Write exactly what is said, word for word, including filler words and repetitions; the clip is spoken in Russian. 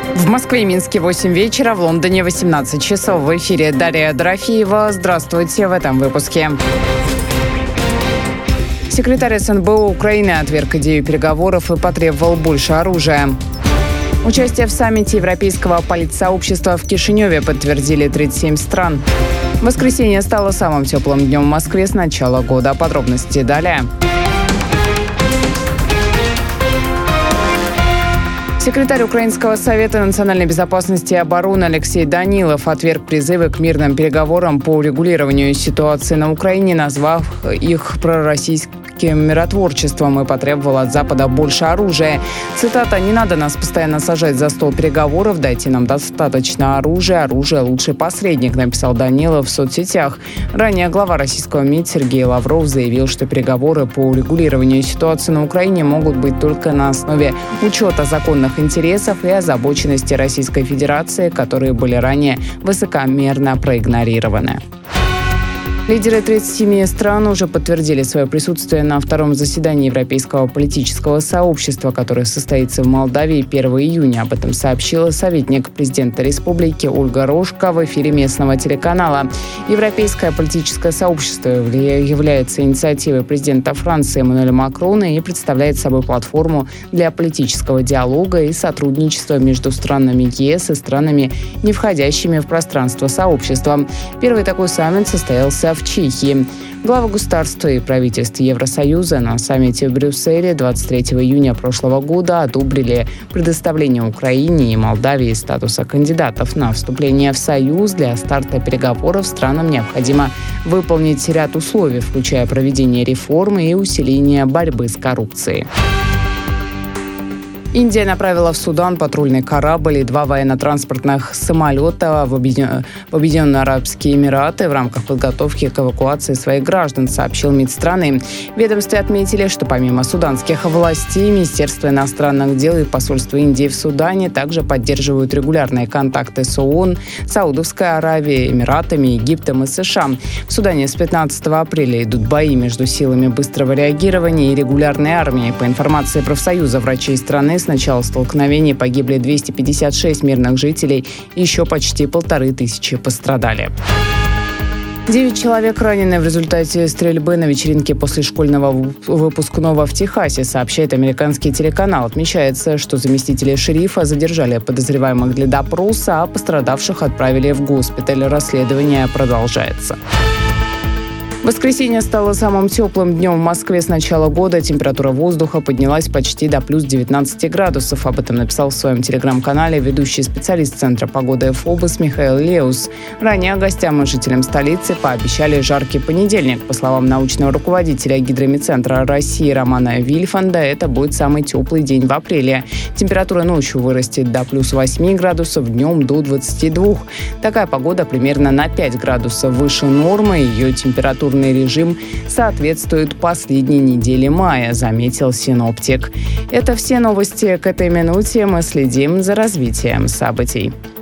В Москве и Минске восемь вечера, в Лондоне восемнадцать часов. В эфире Дарья Дорофеева. Здравствуйте в этом выпуске. Секретарь эс эн бэ о Украины отверг идею переговоров и потребовал больше оружия. Участие в саммите Европейского политсообщества в Кишиневе подтвердили тридцать семь стран. Воскресенье стало самым теплым днем в Москве с начала года. Подробности далее. Секретарь Украинского совета национальной безопасности и обороны Алексей Данилов отверг призывы к мирным переговорам по урегулированию ситуации на Украине, назвав их пророссийским миротворчеством, и потребовал от Запада больше оружия. Цитата: «Не надо нас постоянно сажать за стол переговоров, дайте нам достаточно оружия. Оружие – лучший посредник», написал Данилов в соцсетях. Ранее глава российского МИД Сергей Лавров заявил, что переговоры по урегулированию ситуации на Украине могут быть только на основе учета законных интересов и озабоченности Российской Федерации, которые были ранее высокомерно проигнорированы. Лидеры тридцати семи стран уже подтвердили свое присутствие на втором заседании Европейского политического сообщества, которое состоится в Молдавии первого июня. Об этом сообщила советник президента республики Ольга Рожко в эфире местного телеканала. Европейское политическое сообщество является инициативой президента Франции Эммануэля Макрона и представляет собой платформу для политического диалога и сотрудничества между странами е эс и странами, не входящими в пространство сообщества. Первый такой саммит состоялся в Чехии. Главы государства и правительств Евросоюза на саммите в Брюсселе двадцать третьего июня прошлого года одобрили предоставление Украине и Молдавии статуса кандидатов на вступление в Союз. Для старта переговоров странам необходимо выполнить ряд условий, включая проведение реформ и усиление борьбы с коррупцией. Индия направила в Судан патрульный корабль и два военно-транспортных самолета в Объединенные Арабские Эмираты в рамках подготовки к эвакуации своих граждан, сообщил МИД страны. В ведомстве отметили, что помимо суданских властей, Министерство иностранных дел и посольство Индии в Судане также поддерживают регулярные контакты с ООН, Саудовской Аравией, Эмиратами, Египтом и США. В Судане с пятнадцатого апреля идут бои между силами быстрого реагирования и регулярной армией. По информации профсоюза врачей страны, с начала столкновений погибли двести пятьдесят шесть мирных жителей, и еще почти полторы тысячи пострадали. Девять человек ранены в результате стрельбы на вечеринке после школьного выпускного в Техасе, сообщает американский телеканал. Отмечается, что заместители шерифа задержали подозреваемых для допроса, а пострадавших отправили в госпиталь. Расследование продолжается. Воскресенье стало самым теплым днем в Москве с начала года. Температура воздуха поднялась почти до плюс девятнадцати градусов. Об этом написал в своем телеграм-канале ведущий специалист Центра погоды ФОБОС Михаил Леус. Ранее гостям и жителям столицы пообещали жаркий понедельник. По словам научного руководителя Гидромедцентра России Романа Вильфанда, это будет самый теплый день в апреле. Температура ночью вырастет до плюс восьми градусов, днем до двадцати двух. Такая погода примерно на пять градусов выше нормы. Ее температура режим соответствует последней неделе мая, заметил синоптик. Это все новости к этой минуте. Мы следим за развитием событий.